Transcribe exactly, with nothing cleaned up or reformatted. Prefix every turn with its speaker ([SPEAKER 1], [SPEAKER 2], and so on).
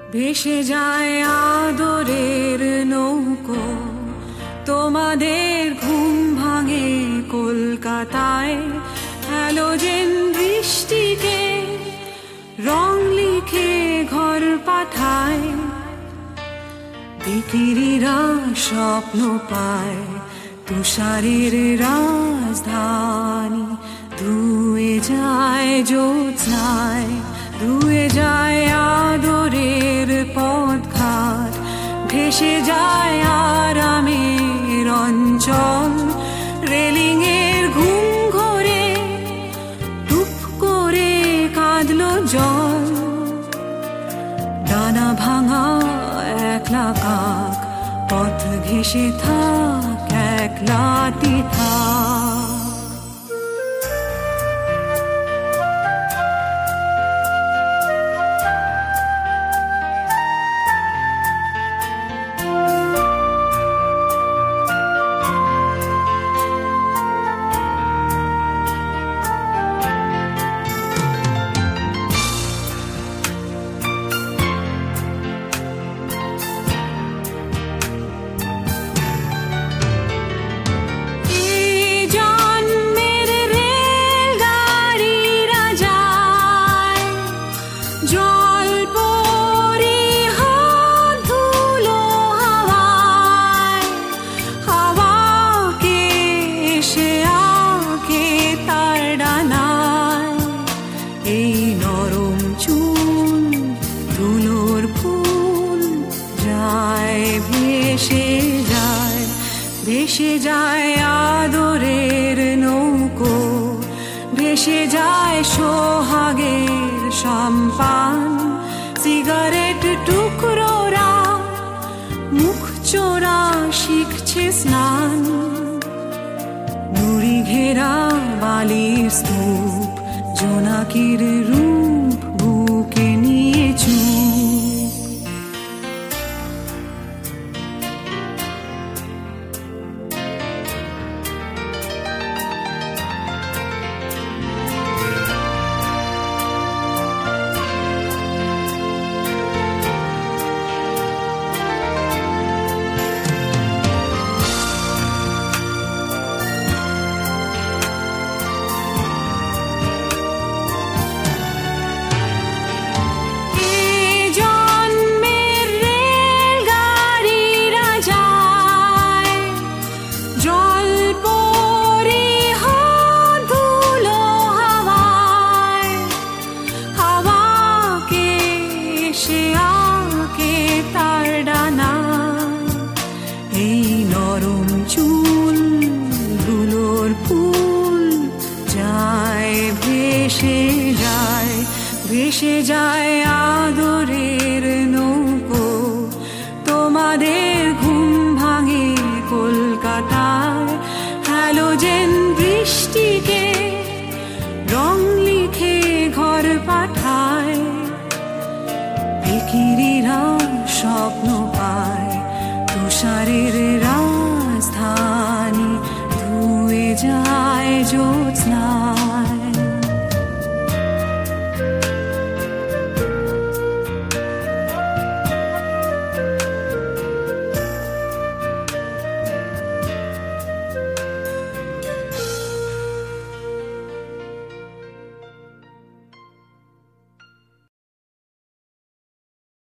[SPEAKER 1] ভেসে যায় আদরের নৌকো, তোমাদের ঘুম ভাঙে কলকাতায়। হ্যালোজেন বৃষ্টিকে রং লিখে ঘর পাঠায়, বিকিরিরা স্বপ্ন পায় তুষারের রাজধানী। ধুয়ে যায় জ্যোৎস্নায়, ধুয়ে যায় আদরের পথঘাট, ভেসে যায় আরামের অঞ্চল। রেলিং এর ঘুম ঘরে টুপ করে কাঁদলো জল। ডানা ভাঙা একলা কাক পথ ঘেঁষে থাক, একলাটি থাক। ভেসে যায় আদরের নৌকো, ভেসে যায় সোহাগের সম্পান। সিগারেট টুকরোরা মুখ চোরা শিখছে স্নান। নুড়ি ঘেরা বালির স্তূপ, জোনাকির রূপ বুকে নিয়ে চুপ। ভেসে যায় আদরের নৌকো, তোমাদের ঘুম ভাঙে কলকাতায়। হ্যালোজেন বৃষ্টিকে রং লিখে ঘর পাঠায়, বিকিরিরা স্বপ্ন